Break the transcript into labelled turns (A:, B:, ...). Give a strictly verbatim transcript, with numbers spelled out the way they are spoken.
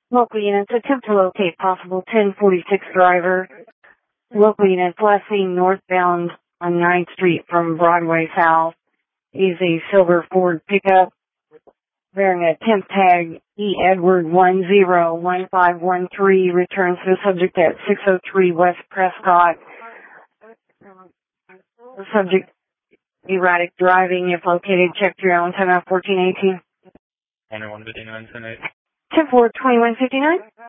A: Local units attempt to locate possible ten forty-six driver. Local units last seen northbound on ninth Street from Broadway South. Is a silver Ford pickup bearing a temp tag E. Edward one zero one five one three. Returns to the subject at six oh three West Prescott. The subject erratic driving. If located, check your own time out fourteen eighteen.
B: twenty-one fifty-nine, ten eight.
A: ten four, twenty-one fifty-nine.